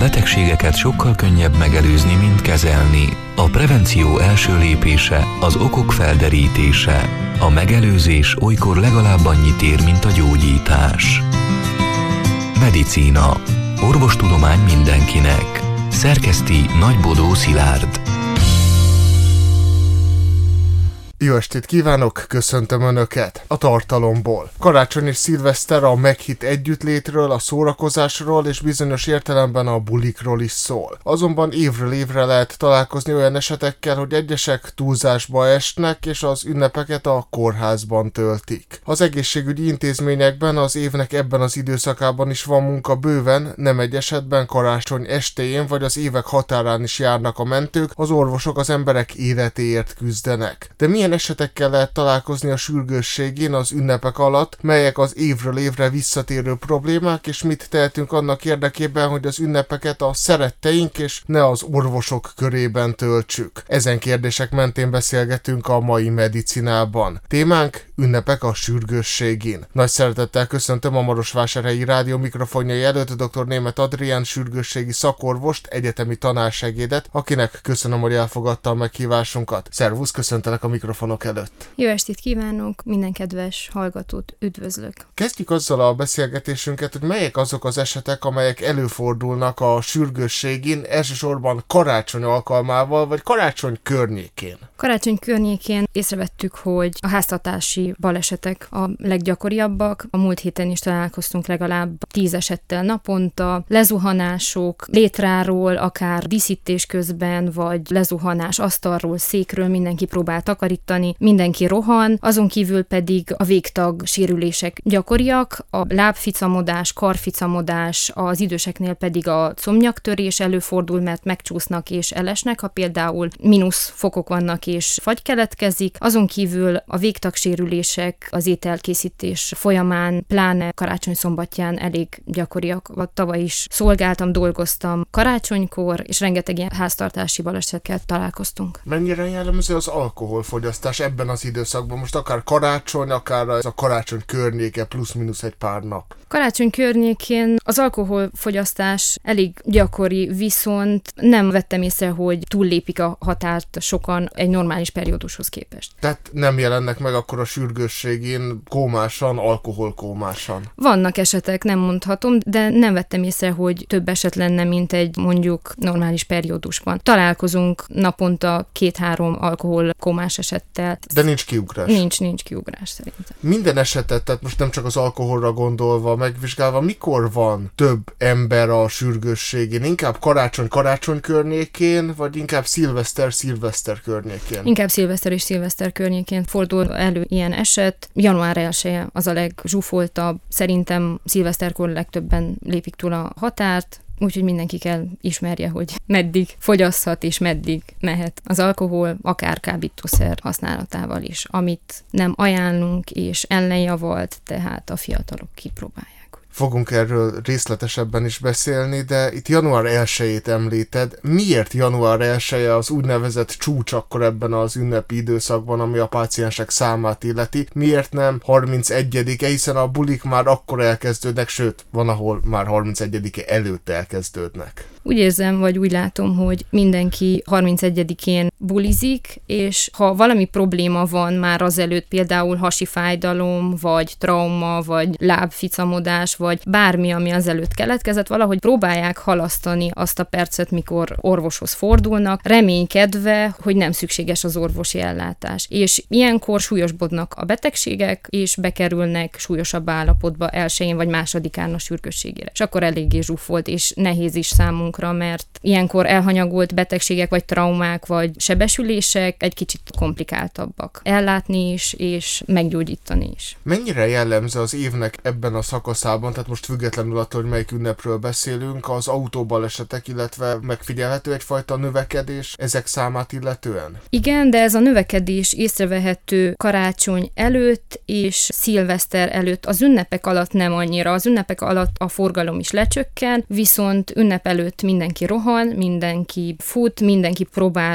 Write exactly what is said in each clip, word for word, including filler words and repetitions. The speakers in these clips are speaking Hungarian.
betegségeket sokkal könnyebb megelőzni, mint kezelni. A prevenció első lépése az okok felderítése. A megelőzés olykor legalább annyit ér, mint a gyógyítás. Medicína. Orvostudomány mindenkinek. Szerkeszti Nagybodó Szilárd. Jó estét kívánok, köszöntöm Önöket a tartalomból. Karácsony és szilveszter a meghitt együttlétről, a szórakozásról és bizonyos értelemben a bulikról is szól. Azonban évről évre lehet találkozni olyan esetekkel, hogy egyesek túlzásba esnek és az ünnepeket a kórházban töltik. Az egészségügyi intézményekben az évnek ebben az időszakában is van munka bőven, nem egy esetben karácsony estéjén vagy az évek határán is járnak a mentők, az orvosok az emberek életéért küzdenek. De milyen esetekkel lehet találkozni a sürgősségén az ünnepek alatt, melyek az évről évre visszatérő problémák, és mit tehetünk annak érdekében, hogy az ünnepeket a szeretteink és ne az orvosok körében töltsük. Ezen kérdések mentén beszélgetünk a mai medicinában. Témánk: ünnepek a sürgősségén. Nagy szeretettel köszöntöm a Marosvásárhelyi Rádió mikrofonjai előtt dr. Németh Adrián sürgősségi szakorvost, egyetemi tanársegédet, akinek köszönöm, hogy elfogadta a meghívásunkat. Szervusz, köszöntelek a mikrofonok előtt. Jó estét kívánok, minden kedves hallgatót üdvözlök. Kezdjük azzal a beszélgetésünket, hogy melyek azok az esetek, amelyek előfordulnak a sürgősségén, elsősorban karácsony alkalmával, vagy karácsony környékén. Karácsony környékén észrevettük, hogy a háztartási balesetek a leggyakoriabbak. A múlt héten is találkoztunk legalább tíz esettel naponta. Lezuhanások létráról, akár díszítés közben, vagy lezuhanás asztalról, székről, mindenki próbál takarítani, mindenki rohan, azon kívül pedig a végtag sérülések gyakoriak, a lábficamodás, karficamodás, az időseknél pedig a combnyaktörés előfordul, mert megcsúsznak és elesnek, ha például mínusz fokok vannak és fagy keletkezik. Azon kívül a végtagsérülések az ételkészítés folyamán, pláne karácsony szombatján elég gyakoriak. Tavaly is szolgáltam, dolgoztam karácsonykor, és rengeteg ilyen háztartási balesetekkel találkoztunk. Mennyire jellemző az alkoholfogyasztás ebben az időszakban? Most akár karácsony, akár ez a karácsony környéke, plusz-minusz egy pár nap. Karácsony környékén az alkoholfogyasztás elég gyakori, viszont nem vettem észre, hogy túllépik a határt sokan egy normális periódushoz képest. Tehát nem jelennek meg akkor a sürgősségén kómásan, alkoholkómásan? Vannak esetek, nem mondhatom, de nem vettem észre, hogy több eset lenne, mint egy mondjuk normális periódusban. Találkozunk naponta két-három alkoholkómás esettel. De nincs kiugrás? Nincs, nincs kiugrás szerintem. Minden esetet, tehát most nem csak az alkoholra gondolva, megvizsgálva, mikor van több ember a sürgősségén? Inkább karácsony-karácsony környékén, vagy inkább szilveszter-szilveszter környékén? Inkább szilveszter és szilveszter környékén fordul elő ilyen eset. január elseje az a legzsúfoltabb. Szerintem szilveszterkor legtöbben lépik túl a határt, úgyhogy mindenki kell ismerje, hogy meddig fogyaszthat és meddig mehet az alkohol, akár kábítószer használatával is, amit nem ajánlunk és ellenjavalt, tehát a fiatalok kipróbálják. Fogunk erről részletesebben is beszélni, de itt január elsejét említed. Miért január elseje az úgynevezett csúcs akkor ebben az ünnepi időszakban, ami a páciensek számát illeti? Miért nem harmincegyedike, hiszen a bulik már akkor elkezdődnek, sőt, van, ahol már harmincegyedike előtt elkezdődnek. Úgy érzem, vagy úgy látom, hogy mindenki harmincegyedikén bulizik, és ha valami probléma van már azelőtt, például hasi fájdalom, vagy trauma, vagy lábficamodás, vagy bármi, ami azelőtt keletkezett, valahogy próbálják halasztani azt a percet, mikor orvoshoz fordulnak, reménykedve, hogy nem szükséges az orvosi ellátás. És ilyenkor súlyosbodnak a betegségek, és bekerülnek súlyosabb állapotba elsőjén vagy másodikán a sürgősségére. És akkor eléggé zsúfolt, és nehéz is számunkra, mert ilyenkor elhanyagolt betegségek, vagy traumák, vagy sebesülések egy kicsit komplikáltabbak ellátni is, és meggyógyítani is. Mennyire jellemző az évnek ebben a szakaszában, tehát most függetlenül attól, hogy melyik ünnepről beszélünk, az autóbalesetek, illetve megfigyelhető egyfajta növekedés ezek számát illetően? Igen, de ez a növekedés észrevehető karácsony előtt és szilveszter előtt. Az ünnepek alatt nem annyira. Az ünnepek alatt a forgalom is lecsökken, viszont ünnep előtt mindenki rohan, mindenki fut, mindenki próbál megoldani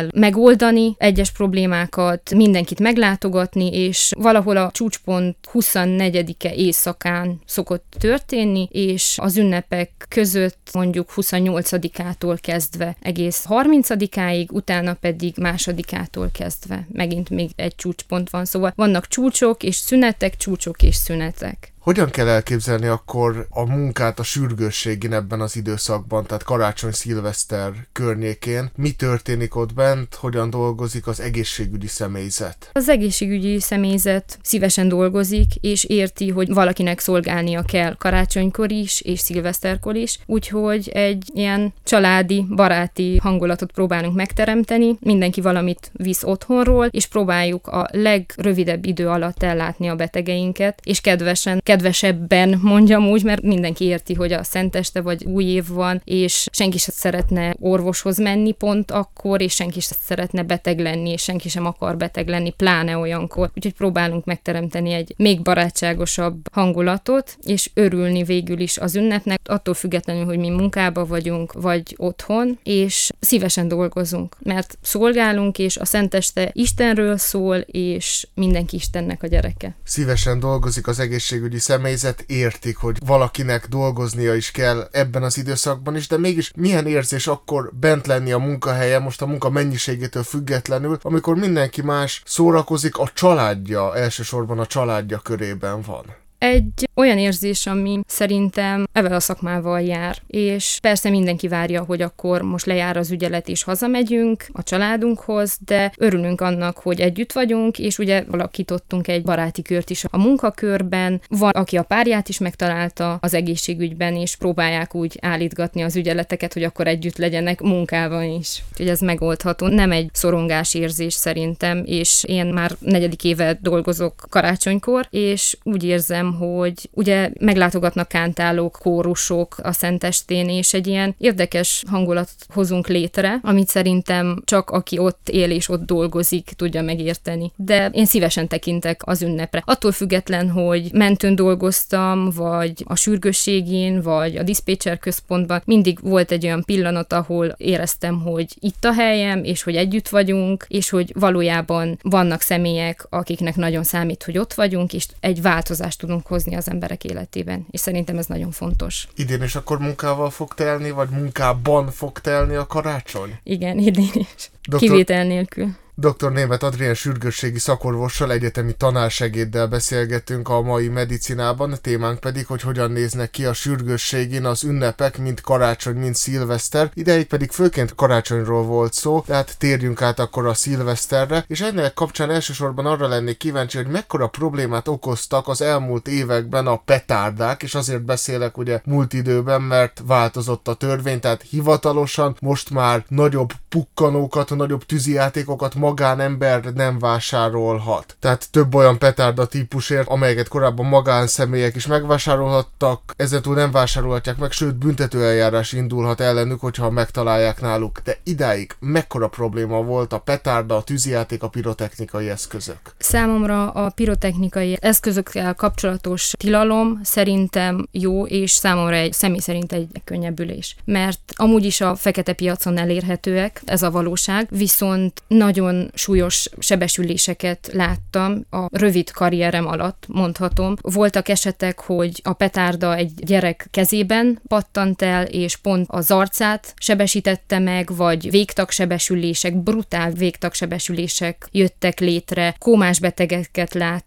oldani egyes problémákat, mindenkit meglátogatni, és valahol a csúcspont huszonnegyedike éjszakán szokott történni, és az ünnepek között mondjuk huszonnyolcadikától kezdve egész harmincadikáig, utána pedig másodikától kezdve megint még egy csúcspont van. Szóval vannak csúcsok és szünetek, csúcsok és szünetek. Hogyan kell elképzelni akkor a munkát a sürgősségén ebben az időszakban, tehát karácsony-szilveszter környékén? Mi történik ott bent, hogyan dolgozik az egészségügyi személyzet? Az egészségügyi személyzet szívesen dolgozik, és érti, hogy valakinek szolgálnia kell karácsonykor is, és szilveszterkor is, úgyhogy egy ilyen családi, baráti hangulatot próbálunk megteremteni, mindenki valamit visz otthonról, és próbáljuk a legrövidebb idő alatt ellátni a betegeinket, és kedvesen, kedvesebben mondjam úgy, mert mindenki érti, hogy a szenteste vagy új év van, és senki sem szeretne orvoshoz menni pont akkor, és senki sem szeretne beteg lenni, és senki sem akar beteg lenni, pláne olyankor. Úgyhogy próbálunk megteremteni egy még barátságosabb hangulatot, és örülni végül is az ünnepnek, attól függetlenül, hogy mi munkába vagyunk, vagy otthon, és szívesen dolgozunk, mert szolgálunk, és a szenteste Istenről szól, és mindenki Istennek a gyereke. Szívesen dolgozik az egészségügyi személyzet, értik, hogy valakinek dolgoznia is kell ebben az időszakban is, de mégis milyen érzés akkor bent lenni a munkahelyen, most a munka mennyiségétől függetlenül, amikor mindenki más szórakozik, a családja, elsősorban a családja körében van. Egy olyan érzés, ami szerintem ezzel a szakmával jár, és persze mindenki várja, hogy akkor most lejár az ügyelet és hazamegyünk a családunkhoz, de örülünk annak, hogy együtt vagyunk, és ugye alakítottunk egy baráti kört is a munkakörben, van, aki a párját is megtalálta az egészségügyben, és próbálják úgy állítgatni az ügyeleteket, hogy akkor együtt legyenek munkában is. Úgyhogy ez megoldható, nem egy szorongás érzés szerintem, és én már negyedik éve dolgozok karácsonykor, és úgy érzem, hogy ugye meglátogatnak kántálók, kórusok a szentestén, és egy ilyen érdekes hangulatot hozunk létre, amit szerintem csak aki ott él és ott dolgozik, tudja megérteni. De én szívesen tekintek az ünnepre. Attól független, hogy mentőn dolgoztam, vagy a sürgősségén, vagy a diszpécser központban, mindig volt egy olyan pillanat, ahol éreztem, hogy itt a helyem, és hogy együtt vagyunk, és hogy valójában vannak személyek, akiknek nagyon számít, hogy ott vagyunk, és egy változást tudunk hozni az emberek életében, és szerintem ez nagyon fontos. Idén is akkor munkával fog telni, vagy munkában fog telni a karácsony? Igen, idén is. Doktor... Kivétel nélkül. doktor Németh Adrián sürgősségi szakorvossal, egyetemi tanársegéddel beszélgetünk a mai medicinában, a témánk pedig, hogy hogyan néznek ki a sürgősségén az ünnepek, mint karácsony, mint szilveszter. Ideig pedig főként karácsonyról volt szó, tehát térjünk át akkor a szilveszterre, és ennek kapcsán elsősorban arra lennék kíváncsi, hogy mekkora problémát okoztak az elmúlt években a petárdák, és azért beszélek ugye múlt időben, mert változott a törvény, tehát hivatalosan most már nagyobb pukkanókat, nagyobb tűzijátékokat magánember nem vásárolhat. Tehát több olyan petárda típusért, amelyeket korábban magánszemélyek is megvásárolhattak, ezentúl nem vásárolhatják meg, sőt büntetőeljárás indulhat ellenük, hogyha megtalálják náluk. De idáig mekkora probléma volt a petárda, a tűzijáték, a pirotechnikai eszközök? Számomra a pirotechnikai eszközökkel kapcsolatos tilalom szerintem jó, és számomra egy személy szerint egy könnyebbülés. Mert amúgy is a fekete piacon elérhetőek, ez a valóság, viszont nagyon súlyos sebesüléseket láttam a rövid karrierem alatt, mondhatom. Voltak esetek, hogy a petárda egy gyerek kezében pattant el, és pont az arcát sebesítette meg, vagy végtagsebesülések, brutál végtagsebesülések jöttek létre, kómás betegeket lát,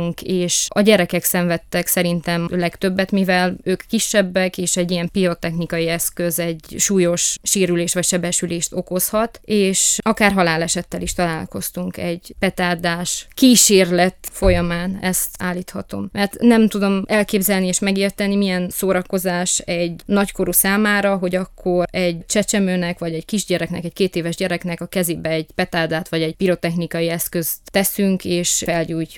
és a gyerekek szenvedtek szerintem legtöbbet, mivel ők kisebbek, és egy ilyen pirotechnikai eszköz egy súlyos sérülés vagy sebesülést okozhat, és akár halálesettel is találkoztunk egy petárdás kísérlet folyamán, ezt állíthatom. Mert nem tudom elképzelni és megérteni, milyen szórakozás egy nagykorú számára, hogy akkor egy csecsemőnek, vagy egy kisgyereknek, egy két éves gyereknek a kezébe egy petárdát, vagy egy pirotechnikai eszközt teszünk, és felgyújtjuk. Nem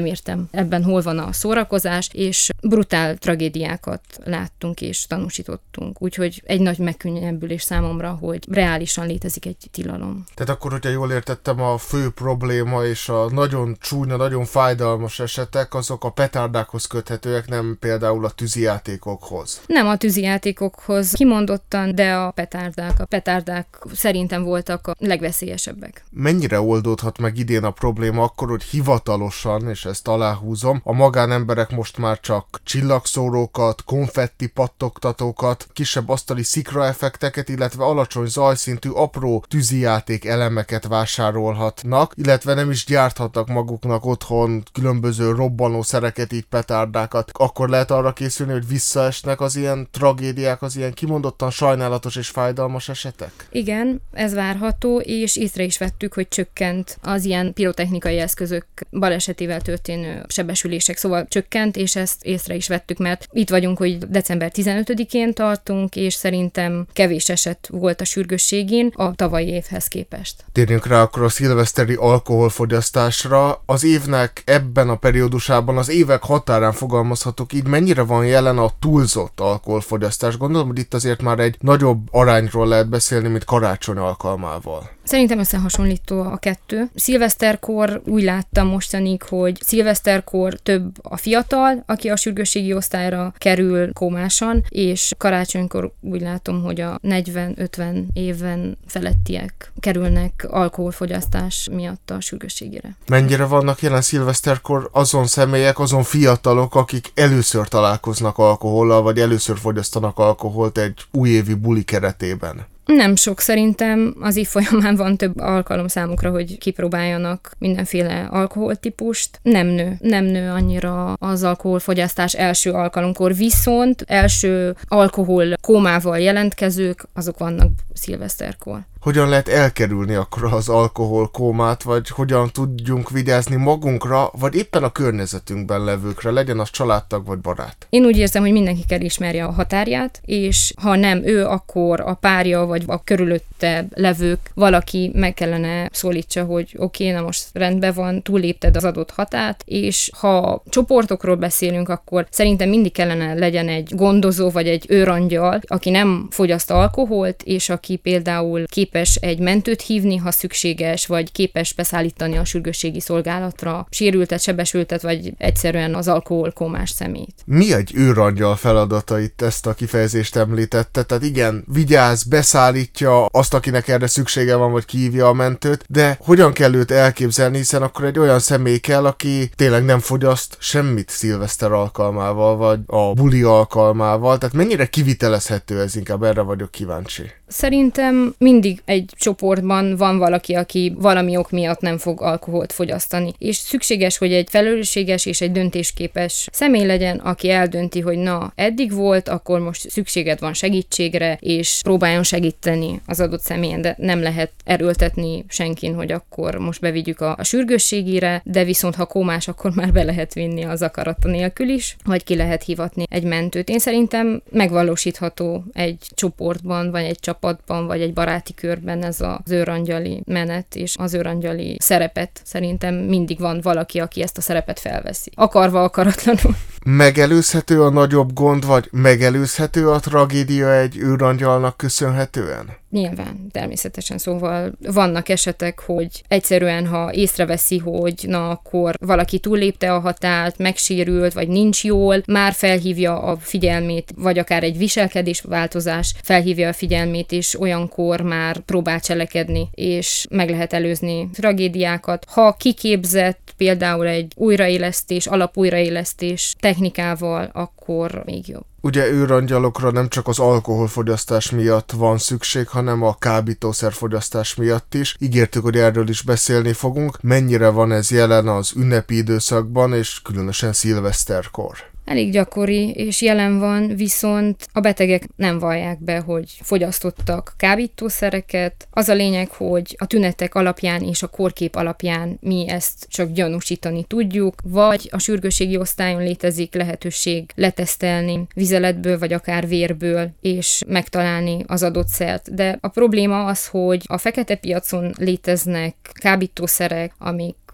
értem ebben hol van a szórakozás, és brutál tragédiákat láttunk és tanúsítottunk. Úgyhogy egy nagy megkönnyebbülés számomra, hogy reálisan létezik egy tilalom. Tehát akkor, hogyha jól értettem, a fő probléma és a nagyon csúnya, nagyon fájdalmas esetek, azok a petárdákhoz köthetőek, nem például a tűzijátékokhoz. Nem a tűzijátékokhoz kimondottan, de a petárdák. A petárdák szerintem voltak a legveszélyesebbek. Mennyire oldódhat meg idén a probléma akkor, hogy hivatalosan, és ezt aláhúzom, a magánemberek most már csak csillagszórókat, konfetti pattogtatókat, kisebb asztali szikraeffekteket, illetve alacsony zajszintű apró tűzijáték elemeket vásárolhatnak, illetve nem is gyárthatnak maguknak otthon különböző robbanószereket, így petárdákat. Akkor lehet arra készülni, hogy visszaesnek az ilyen tragédiák, az ilyen kimondottan sajnálatos és fájdalmas esetek? Igen, ez várható, és észre is vettük, hogy csökkent az ilyen pirotechnikai eszközök balesetével történő sebesülések, szóval csökkent, és ezt észre is vettük, mert itt vagyunk, hogy december tizenötödikén tartunk, és szerintem kevés eset volt a sürgősségén a tavalyi évhez képest. Térjünk rá akkor a szilveszteri alkoholfogyasztásra. Az évnek ebben a periódusában, az évek határán fogalmazhatok így, mennyire van jelen a túlzott alkoholfogyasztás? Gondolom, hogy itt azért már egy nagyobb arányról lehet beszélni, mint karácsony alkalmával. Szerintem összehasonlító a kettő. Szilveszterkor úgy láttam mostanig, hogy szilveszterkor több a fiatal, aki a sürgősségi osztályra kerül kómásan, és karácsonykor úgy látom, hogy a negyven-ötven éven felettiek kerülnek alkoholfogyasztás miatt a sürgősségére. Mennyire vannak jelen szilveszterkor azon személyek, azon fiatalok, akik először találkoznak alkohollal, vagy először fogyasztanak alkoholt egy újévi buli keretében? Nem sok, szerintem az év folyamán van több alkalom számukra, hogy kipróbáljanak mindenféle alkoholtípust. Nem nő, nem nő annyira az alkoholfogyasztás első alkalomkor, viszont első alkohol kómával jelentkezők, azok vannak szilveszterkor. Hogyan lehet elkerülni akkor az alkoholkómát, vagy hogyan tudjunk vigyázni magunkra, vagy éppen a környezetünkben levőkre, legyen az családtag vagy barát? Én úgy érzem, hogy mindenki kell ismerje a határját, és ha nem ő, akkor a párja, vagy a körülötte levők, valaki meg kellene szólítsa, hogy oké, okay, na most rendben van, túllépted az adott határt, és ha csoportokról beszélünk, akkor szerintem mindig kellene legyen egy gondozó, vagy egy őrangyal, aki nem fogyaszt alkoholt, és aki például képes egy mentőt hívni, ha szükséges, vagy képes beszállítani a sürgősségi szolgálatra sérültet, sebesültet, vagy egyszerűen az alkoholkómás személyt. Mi egy őrangyal feladata itt, ezt a kifejezést említette? Tehát igen, vigyáz, beszállítja azt, akinek erre szüksége van, vagy kihívja a mentőt, de hogyan kell őt elképzelni, hiszen akkor egy olyan személy kell, aki tényleg nem fogyaszt semmit szilveszter alkalmával, vagy a buli alkalmával, tehát mennyire kivitelezhető ez, inkább erre vagyok kíváncsi. Szerintem mindig egy csoportban van valaki, aki valami ok miatt nem fog alkoholt fogyasztani. És szükséges, hogy egy felelősséges és egy döntésképes személy legyen, aki eldönti, hogy na, eddig volt, akkor most szükséged van segítségre, és próbáljon segíteni az adott személyen, de nem lehet erőltetni senkin, hogy akkor most bevigyük a, a sürgősségére, de viszont ha kómás, akkor már be lehet vinni az akarata nélkül is, vagy ki lehet hivatni egy mentőt. Én szerintem megvalósítható egy csoportban, vagy egy csapatban, vagy egy baráti körben ez az őrangyali menet, és az őrangyali szerepet szerintem mindig van valaki, aki ezt a szerepet felveszi. Akarva, akaratlanul. Megelőzhető a nagyobb gond, vagy megelőzhető a tragédia egy őrangyalnak köszönhetően? Nyilván, természetesen, szóval vannak esetek, hogy egyszerűen, ha észreveszi, hogy na, akkor valaki túllépte a határt, megsérült, vagy nincs jól, már felhívja a figyelmét, vagy akár egy viselkedésváltozás felhívja a figyelmét, és olyankor már próbál cselekedni, és meg lehet előzni tragédiákat. Ha kiképzett például egy újraélesztés, alapújraélesztés technikával, akkor még jobb. Ugye őrangyalokra nem csak az alkoholfogyasztás miatt van szükség, hanem a kábítószerfogyasztás miatt is. Ígértük, hogy erről is beszélni fogunk. Mennyire van ez jelen az ünnepi időszakban, és különösen szilveszterkor? Elég gyakori és jelen van, viszont a betegek nem vallják be, hogy fogyasztottak kábítószereket. Az a lényeg, hogy a tünetek alapján és a kórkép alapján mi ezt csak gyanúsítani tudjuk, vagy a sürgősségi osztályon létezik lehetőség letesztelni vizeletből, vagy akár vérből, és megtalálni az adott szert. De a probléma az, hogy a fekete piacon léteznek kábítószerek, amik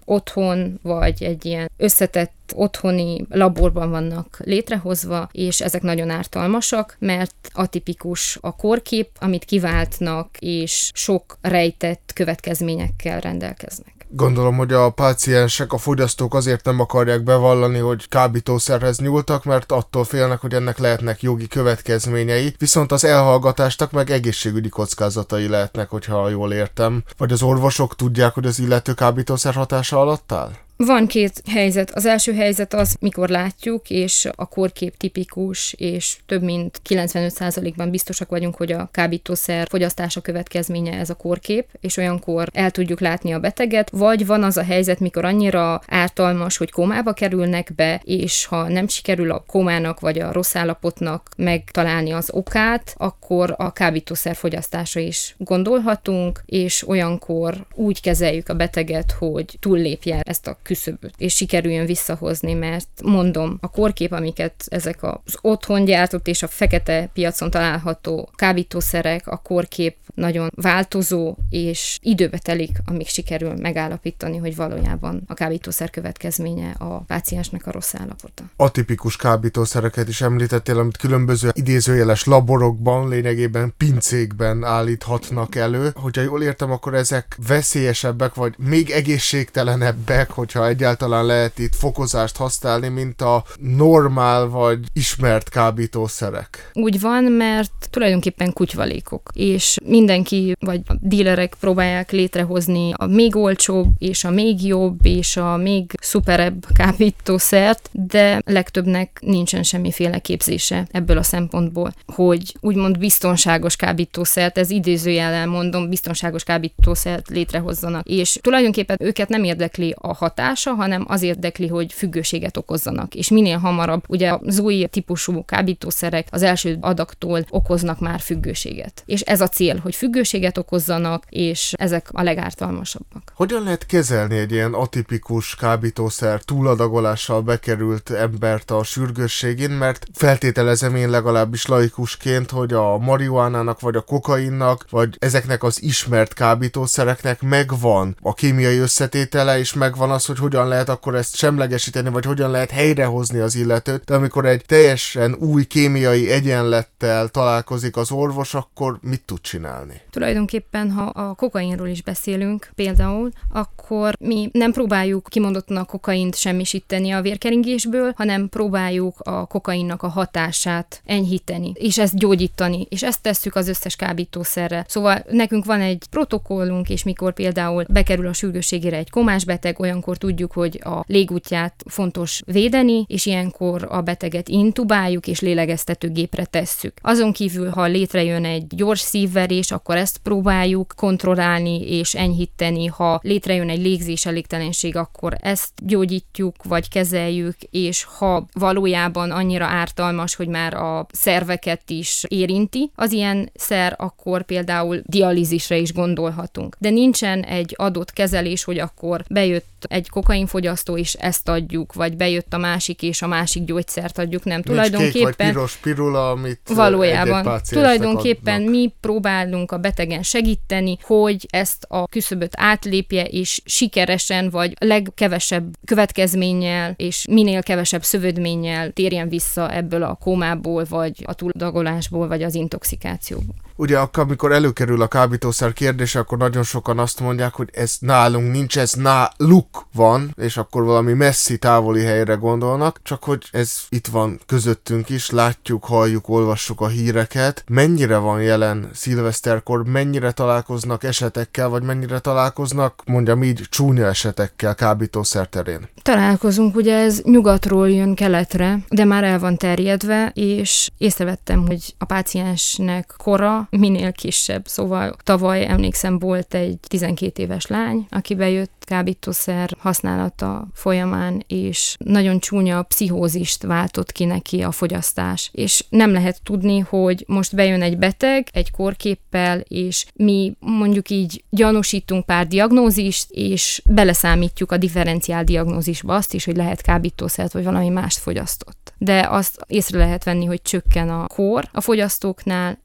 otthon, vagy egy ilyen összetett otthoni laborban vannak létrehozva, és ezek nagyon ártalmasak, mert atipikus a kórkép, amit kiváltnak, és sok rejtett következményekkel rendelkeznek. Gondolom, hogy a páciensek, a fogyasztók azért nem akarják bevallani, hogy kábítószerhez nyúltak, mert attól félnek, hogy ennek lehetnek jogi következményei, viszont az elhallgatásnak meg egészségügyi kockázatai lehetnek, hogyha jól értem. Vagy az orvosok tudják, hogy az illető kábítószer hatása alatt áll? Van két helyzet. Az első helyzet az, mikor látjuk, és a kórkép tipikus, és több mint kilencvenöt százalékban biztosak vagyunk, hogy a kábítószer fogyasztása következménye ez a kórkép, és olyankor el tudjuk látni a beteget, vagy van az a helyzet, mikor annyira ártalmas, hogy kómába kerülnek be, és ha nem sikerül a kómának vagy a rossz állapotnak megtalálni az okát, akkor a kábítószer fogyasztása is gondolhatunk, és olyankor úgy kezeljük a beteget, hogy túllépje ezt a küszöböt, és sikerüljön visszahozni, mert mondom, a kórkép, amiket ezek az otthon gyártott és a fekete piacon található kábítószerek, a kórkép nagyon változó, és időbe telik, amíg sikerül megállapítani, hogy valójában a kábítószer következménye a páciensnek a rossz állapota. Atipikus kábítószereket is említettél, amit különböző idézőjeles laborokban, lényegében pincékben állíthatnak elő. Hogyha jól értem, akkor ezek veszélyesebbek, vagy még egészségtelenebbek, hogyha egyáltalán lehet itt fokozást használni, mint a normál vagy ismert kábítószerek. Úgy van, mert tulajdonképpen kutyvalékok, és mindenki, vagy a dílerek próbálják létrehozni a még olcsóbb, és a még jobb, és a még szuperebb kábítószert, de legtöbbnek nincsen semmiféle képzése ebből a szempontból, hogy úgymond biztonságos kábítószert, ez idézőjellel mondom, biztonságos kábítószert létrehozzanak, és tulajdonképpen őket nem érdekli a hatása, hanem az érdekli, hogy függőséget okozzanak, és minél hamarabb, ugye az új típusú kábítószerek az első adagtól okoznak már függőséget. És ez a cél, hogy függőséget okozzanak, és ezek a legártalmasabbak. Hogyan lehet kezelni egy ilyen atipikus kábítószer túladagolással bekerült embert a sürgősségén, mert feltételezem én legalábbis laikusként, hogy a marihuánának, vagy a kokainnak, vagy ezeknek az ismert kábítószereknek megvan a kémiai összetétele, és megvan az, hogy hogyan lehet akkor ezt semlegesíteni, vagy hogyan lehet helyrehozni az illetőt, de amikor egy teljesen új kémiai egyenlettel találkozik az orvos, akkor mit tud csinálni? Tulajdonképpen, ha a kokainról is beszélünk például, akkor mi nem próbáljuk kimondottan a kokaint semmisíteni a vérkeringésből, hanem próbáljuk a kokainnak a hatását enyhíteni, és ezt gyógyítani, és ezt tesszük az összes kábítószerre. Szóval nekünk van egy protokollunk, és mikor például bekerül a sürgősségére egy komás beteg, olyankor tudjuk, hogy a légútját fontos védeni, és ilyenkor a beteget intubáljuk, és lélegeztetőgépre tesszük. Azon kívül, ha létrejön egy gyors szívverés, akkor ezt próbáljuk kontrollálni és enyhíteni. Ha létrejön egy légzés elégtelenség, akkor ezt gyógyítjuk, vagy kezeljük, és ha valójában annyira ártalmas, hogy már a szerveket is érinti az ilyen szer, akkor például dialízisre is gondolhatunk. De nincsen egy adott kezelés, hogy akkor bejött egy kokainfogyasztó, és ezt adjuk, vagy bejött a másik, és a másik gyógyszert adjuk, nem. Nincs tulajdonképpen kék vagy piros pirula, amit valójában tulajdonképpen adnak. Mi próbálunk a betegen segíteni, hogy ezt a küszöböt átlépje, és sikeresen, vagy legkevesebb következménnyel, és minél kevesebb szövődménnyel térjen vissza ebből a kómából, vagy a túldagolásból, vagy az intoxikációból. Ugye akkor, amikor előkerül a kábítószer kérdése, akkor nagyon sokan azt mondják, hogy ez nálunk nincs, ez náluk van, és akkor valami messzi, távoli helyre gondolnak, csak hogy ez itt van közöttünk is, látjuk, halljuk, olvassuk a híreket. Mennyire van jelen szilveszterkor, mennyire találkoznak esetekkel, vagy mennyire találkoznak, mondjam így, csúnya esetekkel kábítószer terén? Találkozunk, ugye ez nyugatról jön keletre, de már el van terjedve, és észrevettem, hogy a páciensnek kora minél kisebb. Szóval tavaly emlékszem, volt egy tizenkét éves lány, aki bejött kábítószer használata folyamán, és nagyon csúnya pszichózist váltott ki neki a fogyasztás. És nem lehet tudni, hogy most bejön egy beteg, egy kórképpel, és mi mondjuk így gyanúsítunk pár diagnózist, és beleszámítjuk a differenciál diagnózisba azt is, hogy lehet kábítószert, vagy valami mást fogyasztott. De azt észre lehet venni, hogy csökken a kór a fogyasztóknál,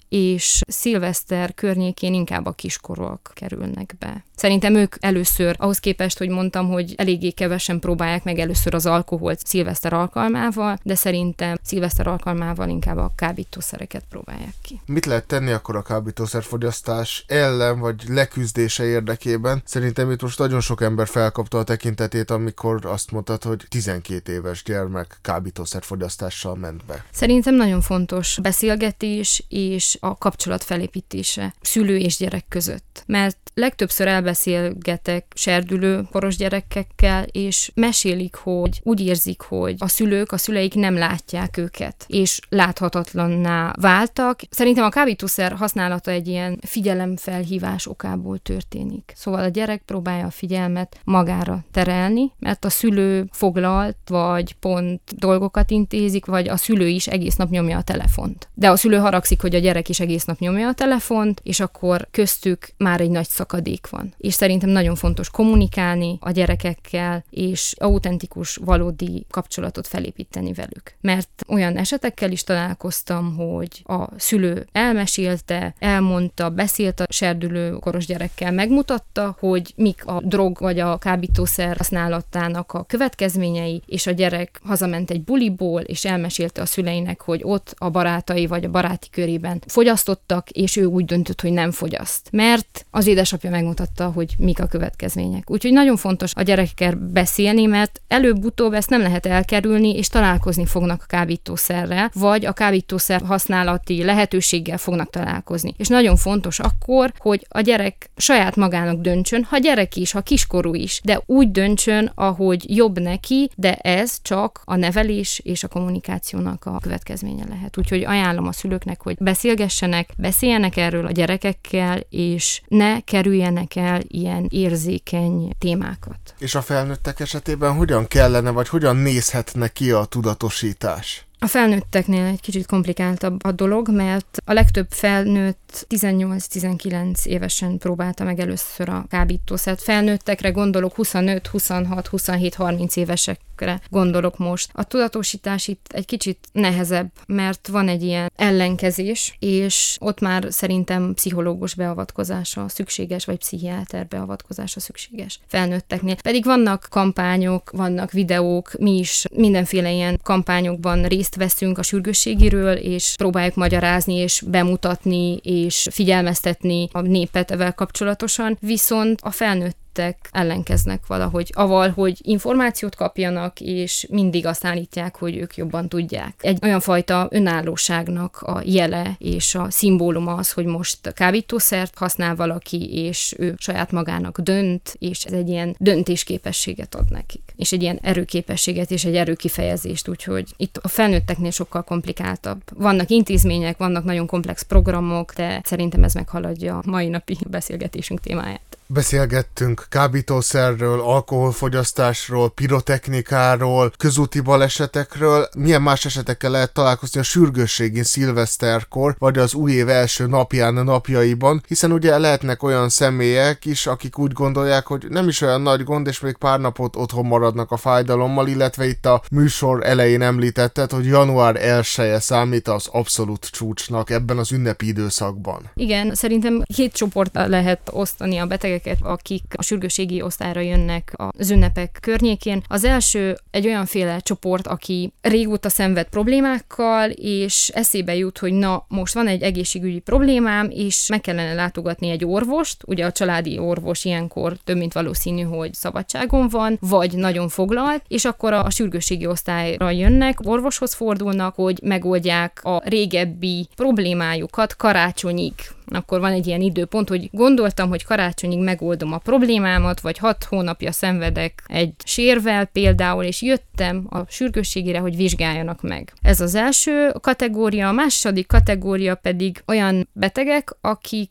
és szilveszter környékén inkább a kiskorúak kerülnek be. Szerintem ők először, ahhoz képest, hogy mondtam, hogy eléggé kevesen próbálják meg először az alkoholt szilveszter alkalmával, de szerintem szilveszter alkalmával inkább a kábítószereket próbálják ki. Mit lehet tenni akkor a kábítószerfogyasztás ellen, vagy leküzdése érdekében? Szerintem itt most nagyon sok ember felkapta a tekintetét, amikor azt mondtad, hogy tizenkét éves gyermek kábítószerfogyasztással ment be. Szerintem nagyon fontos beszélgetés és a kapcsolat felépítése szülő és gyerek között. Mert legtöbbször elbeszélgetek serdülő koros gyerekekkel, és mesélik, hogy úgy érzik, hogy a szülők, a szüleik nem látják őket, és láthatatlanná váltak. Szerintem a kábítószer használata egy ilyen figyelemfelhívás okából történik. Szóval a gyerek próbálja a figyelmet magára terelni, mert a szülő foglalt, vagy pont dolgokat intézik, vagy a szülő is egész nap nyomja a telefont. De a szülő haragszik, hogy a gyerek is egész nap nyomja a telefont, és akkor köztük már egy nagy szakadék van. És szerintem nagyon fontos kommunikálni a gyerekekkel, és autentikus, valódi kapcsolatot felépíteni velük. Mert olyan esetekkel is találkoztam, hogy a szülő elmesélte, elmondta, beszélt a serdülő koros gyerekkel, megmutatta, hogy mik a drog vagy a kábítószer használatának a következményei, és a gyerek hazament egy buliból, és elmesélte a szüleinek, hogy ott a barátai vagy a baráti körében fogyasztottak, és ő úgy döntött, hogy nem fogyaszt. Mert az édesapja megmutatta, hogy mik a következmények. Úgyhogy nagyon fontos a gyerekekkel beszélni, mert előbb-utóbb ezt nem lehet elkerülni, és találkozni fognak a kábítószerrel, vagy a kábítószer használati lehetőséggel fognak találkozni. És nagyon fontos akkor, hogy a gyerek saját magának döntsön, ha gyerek is, ha kiskorú is, de úgy döntsön, ahogy jobb neki, de ez csak a nevelés és a kommunikációnak a következménye lehet. Úgyhogy ajánlom a szülőknek, hogy beszélgessenek, beszéljenek erről a gyerekekkel, és ne kerüljenek el ilyen érzékeny témákat. És a felnőttek esetében hogyan kellene, vagy hogyan nézhetne ki a tudatosítás? A felnőtteknél egy kicsit komplikáltabb a dolog, mert a legtöbb felnőtt tizennyolc-tizenkilenc évesen próbálta meg először a kábítószert. Felnőttekre gondolok, huszonöt, huszonhat, huszonhét, harminc évesekre gondolok most. A tudatosítás itt egy kicsit nehezebb, mert van egy ilyen ellenkezés, és ott már szerintem pszichológus beavatkozása szükséges, vagy pszichiáter beavatkozása szükséges felnőtteknél. Pedig vannak kampányok, vannak videók, mi is mindenféle ilyen kampányokban részt veszünk a sürgősségiről, és próbáljuk magyarázni, és bemutatni, és figyelmeztetni a népet ezzel kapcsolatosan, viszont a felnőtt ellenkeznek valahogy avval, hogy információt kapjanak, és mindig azt állítják, hogy ők jobban tudják. Egy olyan fajta önállóságnak a jele és a szimbóluma az, hogy most kábítószert használ valaki, és ő saját magának dönt, és ez egy ilyen döntésképességet ad nekik. És egy ilyen erőképességet és egy erőkifejezést, úgyhogy itt a felnőtteknél sokkal komplikáltabb. Vannak intézmények, vannak nagyon komplex programok, de szerintem ez meghaladja a mai napi beszélgetésünk témáját. Beszélgettünk kábítószerről, alkoholfogyasztásról, pirotechnikáról, közúti balesetekről. Milyen más esetekkel lehet találkozni a sürgősségén szilveszterkor, vagy az új év első napján, napjaiban, hiszen ugye lehetnek olyan személyek is, akik úgy gondolják, hogy nem is olyan nagy gond, és még pár napot otthon maradnak a fájdalommal, illetve itt a műsor elején említetted, hogy január elseje számít az abszolút csúcsnak ebben az ünnepi időszakban. Igen, szerintem két csoportra lehet osztani a betegek, akik a sürgősségi osztályra jönnek az ünnepek környékén. Az első egy olyanféle csoport, aki régóta szenved problémákkal, és eszébe jut, hogy na, most van egy egészségügyi problémám, és meg kellene látogatni egy orvost. Ugye a családi orvos ilyenkor több mint valószínű, hogy szabadságon van, vagy nagyon foglalt, és akkor a sürgősségi osztályra jönnek, orvoshoz fordulnak, hogy megoldják a régebbi problémájukat karácsonyig. Akkor van egy ilyen időpont, hogy gondoltam, hogy karácsonyig megoldom a problémámat, vagy hat hónapja szenvedek egy sérvel például, és jöttem a sürgősségire, hogy vizsgáljanak meg. Ez az első kategória, a második kategória pedig olyan betegek, akik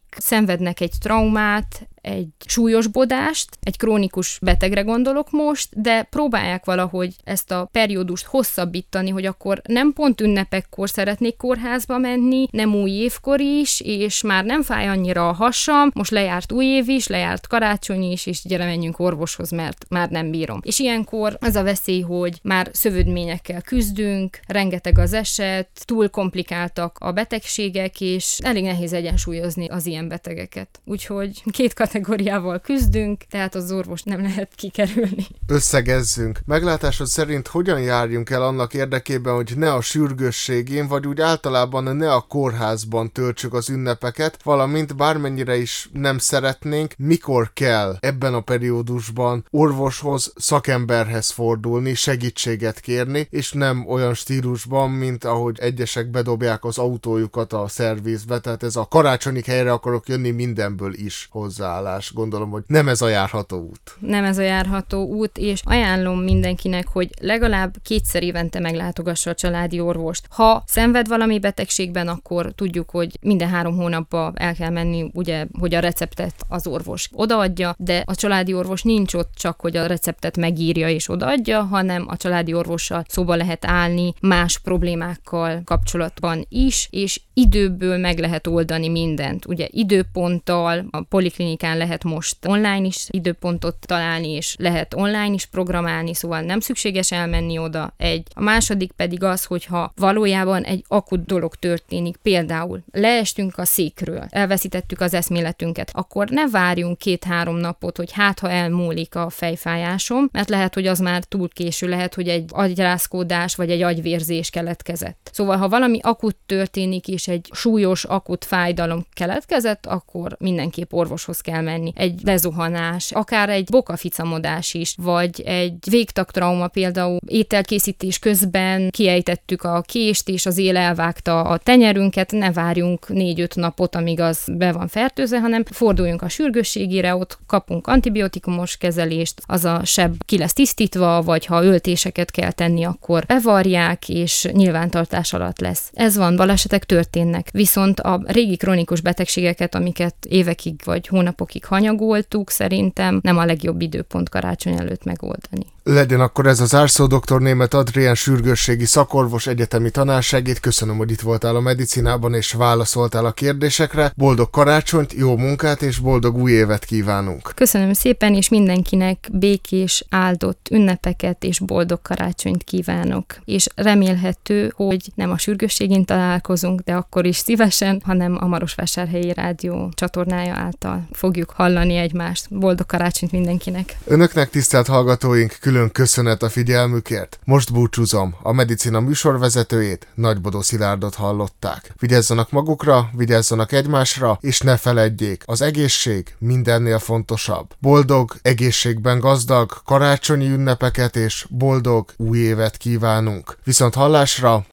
szenvednek egy traumát, egy súlyosbodást, egy krónikus betegre gondolok most, de próbálják valahogy ezt a periódust hosszabbítani, hogy akkor nem pont ünnepekkor szeretnék kórházba menni, nem új évkor is, és már nem fáj annyira a hasam, most lejárt új év is, lejárt karácsony is, és gyere menjünk orvoshoz, mert már nem bírom. És ilyenkor az a veszély, hogy már szövődményekkel küzdünk, rengeteg az eset, túl komplikáltak a betegségek, és elég nehéz egyensúlyozni az ilyen betegeket. Úgyhogy két kategóriával küzdünk, tehát az orvos nem lehet kikerülni. Összegezzünk. Meglátásod szerint hogyan járjunk el annak érdekében, hogy ne a sürgősségén, vagy úgy általában ne a kórházban töltsük az ünnepeket, valamint bármennyire is nem szeretnénk, mikor kell ebben a periódusban orvoshoz, szakemberhez fordulni, segítséget kérni, és nem olyan stílusban, mint ahogy egyesek bedobják az autójukat a szervizbe, tehát ez a karácsonyi helyre akarok jönni mindenből is hozzáállás. Gondolom, hogy nem ez a járható út. Nem ez a járható út, és ajánlom mindenkinek, hogy legalább kétszer évente meglátogassa a családi orvost. Ha szenved valami betegségben, akkor tudjuk, hogy minden három hónapban el kell menni, ugye, hogy a receptet az orvos odaadja, de a családi orvos nincs ott csak, hogy a receptet megírja és odaadja, hanem a családi orvossal szóba lehet állni más problémákkal kapcsolatban is, és időből meg lehet oldani mindent. Ugye időponttal, a poliklinikán lehet most online is időpontot találni, és lehet online is programálni, szóval nem szükséges elmenni oda. Egy. A második pedig az, hogyha valójában egy akut dolog történik, például leestünk a székről, elveszítettük az eszméletünket, akkor ne várjunk két-három napot, hogy hát ha elmúlik a fejfájásom, mert lehet, hogy az már túl késő, lehet, hogy egy agyrázkódás vagy egy agyvérzés keletkezett. Szóval, ha valami akut történik, és egy súlyos akut fájdalom keletkezett, akkor mindenképp orvoshoz kell menni. Egy lezuhanás, akár egy bokaficamodás is, vagy egy végtagtrauma, például ételkészítés közben kiejtettük a kést, és az él elvágta a tenyerünket, ne várjunk négy-öt napot, amíg az be van fertőzve, hanem forduljunk a sürgősségére, ott kapunk antibiotikumos kezelést, az a seb ki lesz tisztítva, vagy ha öltéseket kell tenni, akkor bevarják, és nyilvántartás alatt lesz. Ez van, balesetek történnek. Viszont a régi krónikus betegségeket, amiket évekig vagy hónapokig hanyagoltuk, szerintem nem a legjobb időpont karácsony előtt megoldani. Legyen akkor ez az zárszó. Dr. Németh Adrián sürgősségi szakorvos, egyetemi tanársegéd. Köszönöm, hogy itt voltál a medicinában és válaszoltál a kérdésekre. Boldog karácsonyt, jó munkát és boldog új évet kívánunk. Köszönöm szépen, és mindenkinek békés, áldott ünnepeket és boldog karácsonyt kívánok. És remélhető, hogy nem a sürgősségén találkozunk, de akkor is szívesen, hanem a Marosvásárhelyi Rádió csatornája által fogjuk hallani egymást. Boldog karácsonyt mindenkinek. Önöknek, tisztelt hallgatóink, külön köszönet a figyelmükért. Most búcsúzom, a Medicina műsorvezetőjét, Nagybodó Szilárdot hallották. Vigyázzanak magukra, vigyázzanak egymásra, és ne feledjék, az egészség mindennél fontosabb. Boldog, egészségben gazdag karácsonyi ünnepeket és boldog új évet kívánunk. Viszont hallásra,